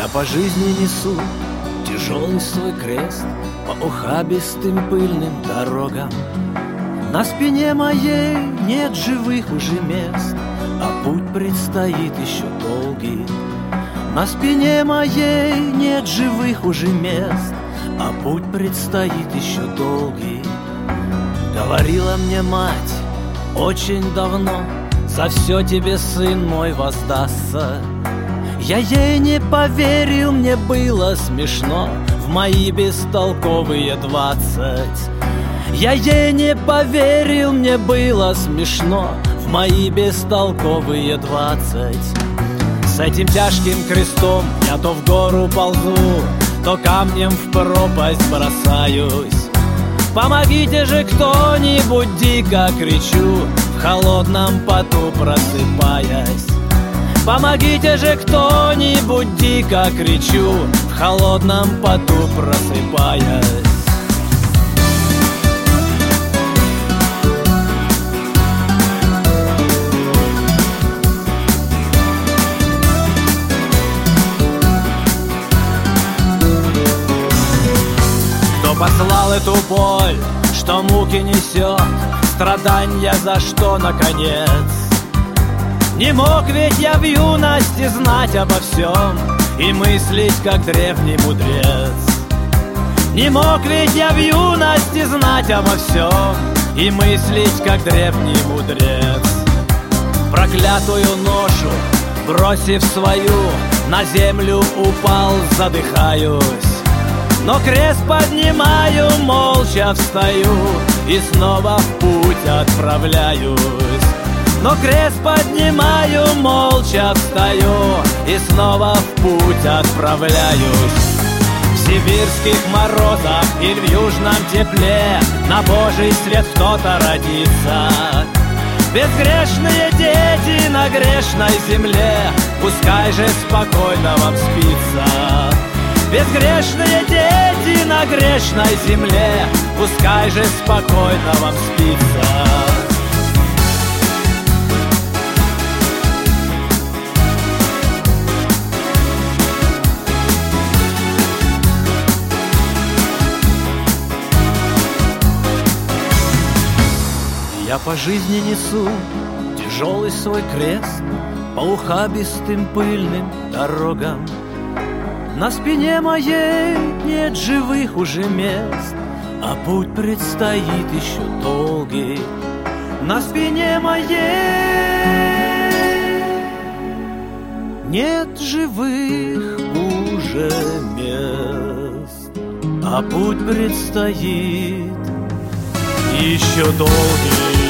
Я по жизни несу тяжелый свой крест по ухабистым пыльным дорогам. На спине моей нет живых уже мест, а путь предстоит еще долгий. На спине моей нет живых уже мест, а путь предстоит еще долгий. Говорила мне мать очень давно: за все тебе, сын мой, воздастся. Я ей не поверил, мне было смешно в мои бестолковые 20. Я ей не поверил, мне было смешно в мои бестолковые 20. С этим тяжким крестом я то в гору ползу, то камнем в пропасть бросаюсь. Помогите же кто-нибудь, дико кричу, в холодном поту просыпаясь. Помогите же кто-нибудь, дико кричу, в холодном поту просыпаясь. Кто послал эту боль, что муки несет, страдания за что, наконец? Не мог ведь я в юности знать обо всем и мыслить, как древний мудрец. Не мог ведь я в юности знать обо всем и мыслить, как древний мудрец. Проклятую ношу, бросив свою, на землю упал, задыхаюсь. Но крест поднимаю, молча встаю и снова в путь отправляюсь. Но крест поднимаю, молча встаю и снова в путь отправляюсь. В сибирских морозах или в южном тепле на Божий свет кто-то родится. Безгрешные дети на грешной земле, пускай же спокойно вам спится. Безгрешные дети на грешной земле, пускай же спокойно вам спится. Я по жизни несу тяжелый свой крест по ухабистым пыльным дорогам. На спине моей нет живых уже мест, а путь предстоит еще долгий. На спине моей нет живых уже мест, а путь предстоит еще долгий.